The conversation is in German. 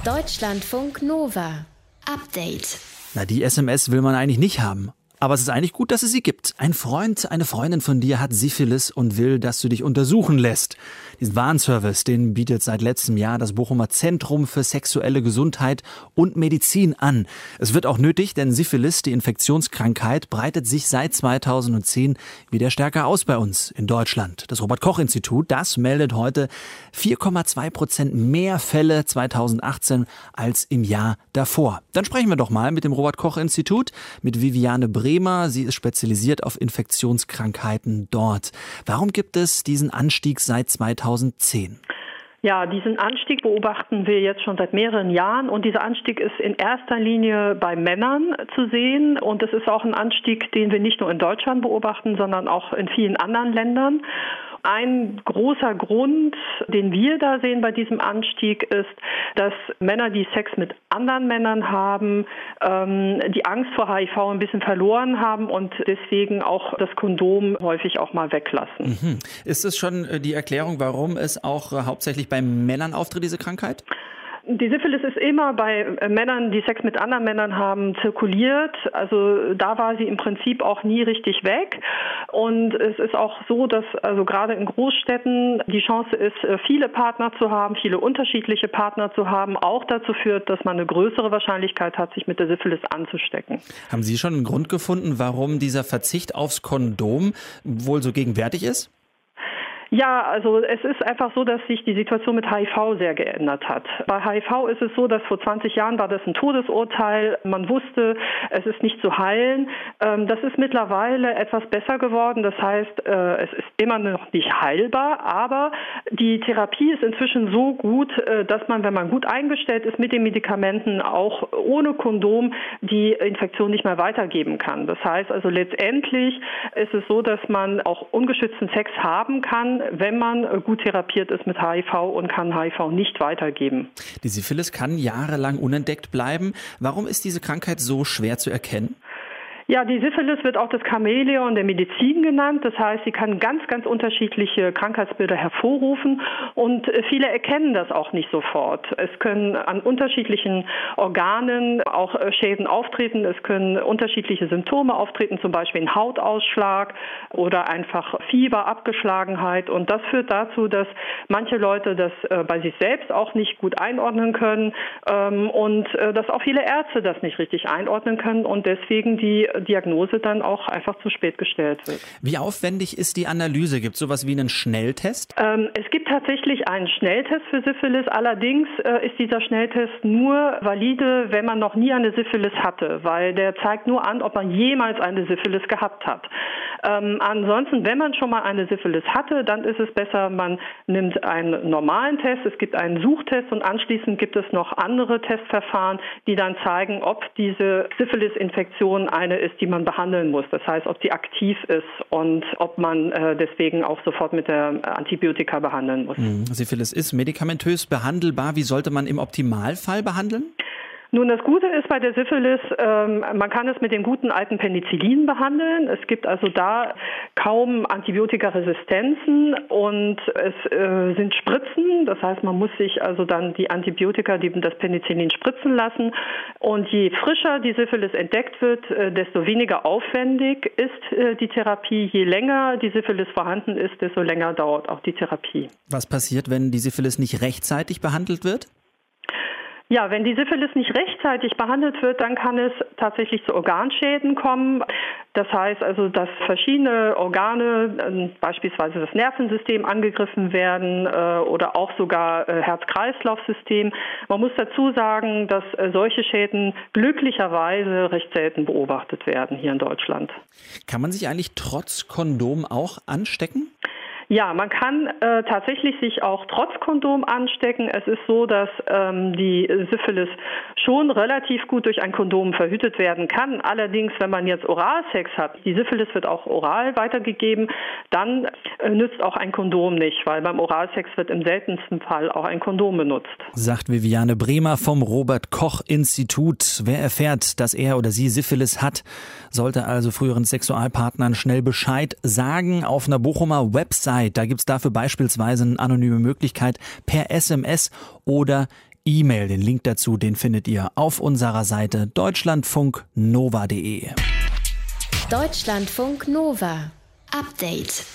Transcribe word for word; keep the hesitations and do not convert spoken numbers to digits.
Deutschlandfunk Nova. Update. Na, die S M S will man eigentlich nicht haben. Aber es ist eigentlich gut, dass es sie gibt. Ein Freund, eine Freundin von dir hat Syphilis und will, dass du dich untersuchen lässt. Diesen Warnservice, den bietet seit letztem Jahr das Bochumer Zentrum für sexuelle Gesundheit und Medizin an. Es wird auch nötig, denn Syphilis, die Infektionskrankheit, breitet sich seit zweitausendzehn wieder stärker aus bei uns in Deutschland. Das Robert-Koch-Institut, das meldet heute vier Komma zwei Prozent mehr Fälle zweitausendachtzehn als im Jahr davor. Dann sprechen wir doch mal mit dem Robert-Koch-Institut, mit Viviane Bremer. Sie ist spezialisiert auf Infektionskrankheiten dort. Warum gibt es diesen Anstieg seit zweitausendzehn? Ja, diesen Anstieg beobachten wir jetzt schon seit mehreren Jahren und dieser Anstieg ist in erster Linie bei Männern zu sehen und es ist auch ein Anstieg, den wir nicht nur in Deutschland beobachten, sondern auch in vielen anderen Ländern. Ein großer Grund, den wir da sehen bei diesem Anstieg, ist, dass Männer, die Sex mit anderen Männern haben, ähm, die Angst vor H I V ein bisschen verloren haben und deswegen auch das Kondom häufig auch mal weglassen. Mhm. Ist das schon die Erklärung, warum es auch äh, hauptsächlich bei Männern auftritt, diese Krankheit? Die Syphilis ist immer bei Männern, die Sex mit anderen Männern haben, zirkuliert. Also da war sie im Prinzip auch nie richtig weg. Und es ist auch so, dass also gerade in Großstädten die Chance ist, viele Partner zu haben, viele unterschiedliche Partner zu haben, auch dazu führt, dass man eine größere Wahrscheinlichkeit hat, sich mit der Syphilis anzustecken. Haben Sie schon einen Grund gefunden, warum dieser Verzicht aufs Kondom wohl so gegenwärtig ist? Ja, also es ist einfach so, dass sich die Situation mit H I V sehr geändert hat. Bei H I V ist es so, dass vor zwanzig Jahren war das ein Todesurteil. Man wusste, es ist nicht zu heilen. Das ist mittlerweile etwas besser geworden. Das heißt, es ist immer noch nicht heilbar, aber die Therapie ist inzwischen so gut, dass man, wenn man gut eingestellt ist mit den Medikamenten, auch ohne Kondom die Infektion nicht mehr weitergeben kann. Das heißt also letztendlich ist es so, dass man auch ungeschützten Sex haben kann, wenn man gut therapiert ist mit H I V und kann H I V nicht weitergeben. Die Syphilis kann jahrelang unentdeckt bleiben. Warum ist diese Krankheit so schwer zu erkennen? Ja, die Syphilis wird auch das Chamäleon der Medizin genannt. Das heißt, sie kann ganz, ganz unterschiedliche Krankheitsbilder hervorrufen und viele erkennen das auch nicht sofort. Es können an unterschiedlichen Organen auch Schäden auftreten. Es können unterschiedliche Symptome auftreten, zum Beispiel ein Hautausschlag oder einfach Fieber, Abgeschlagenheit. Und das führt dazu, dass manche Leute das bei sich selbst auch nicht gut einordnen können und dass auch viele Ärzte das nicht richtig einordnen können und deswegen die Diagnose dann auch einfach zu spät gestellt wird. Wie aufwendig ist die Analyse? Gibt es sowas wie einen Schnelltest? Ähm, es gibt tatsächlich einen Schnelltest für Syphilis. Allerdings äh, ist dieser Schnelltest nur valide, wenn man noch nie eine Syphilis hatte, weil der zeigt nur an, ob man jemals eine Syphilis gehabt hat. Ähm, ansonsten, wenn man schon mal eine Syphilis hatte, dann ist es besser, man nimmt einen normalen Test. Es gibt einen Suchtest und anschließend gibt es noch andere Testverfahren, die dann zeigen, ob diese Syphilis-Infektion eine ist, die man behandeln muss. Das heißt, ob sie aktiv ist und ob man äh, deswegen auch sofort mit der Antibiotika behandeln muss. Mhm. Syphilis ist medikamentös behandelbar. Wie sollte man im Optimalfall behandeln? Nun, das Gute ist bei der Syphilis, ähm, man kann es mit dem guten alten Penicillin behandeln. Es gibt also da kaum Antibiotikaresistenzen und es äh, sind Spritzen. Das heißt, man muss sich also dann die Antibiotika, die, das Penicillin spritzen lassen. Und je frischer die Syphilis entdeckt wird, äh, desto weniger aufwendig ist äh, die Therapie. Je länger die Syphilis vorhanden ist, desto länger dauert auch die Therapie. Was passiert, wenn die Syphilis nicht rechtzeitig behandelt wird? Ja, wenn die Syphilis nicht rechtzeitig behandelt wird, dann kann es tatsächlich zu Organschäden kommen. Das heißt also, dass verschiedene Organe, beispielsweise das Nervensystem, angegriffen werden oder auch sogar Herz-Kreislauf-System. Man muss dazu sagen, dass solche Schäden glücklicherweise recht selten beobachtet werden hier in Deutschland. Kann man sich eigentlich trotz Kondom auch anstecken? Ja, man kann äh, tatsächlich sich auch trotz Kondom anstecken. Es ist so, dass ähm, die Syphilis schon relativ gut durch ein Kondom verhütet werden kann. Allerdings, wenn man jetzt Oralsex hat, die Syphilis wird auch oral weitergegeben, dann äh, nützt auch ein Kondom nicht, weil beim Oralsex wird im seltensten Fall auch ein Kondom benutzt. Sagt Viviane Bremer vom Robert-Koch-Institut. Wer erfährt, dass er oder sie Syphilis hat, sollte also früheren Sexualpartnern schnell Bescheid sagen. Auf einer Bochumer Website, da gibt es dafür beispielsweise eine anonyme Möglichkeit per S M S oder E-Mail. Den Link dazu, den findet ihr auf unserer Seite deutschlandfunknova punkt de. Deutschlandfunk Nova. Update.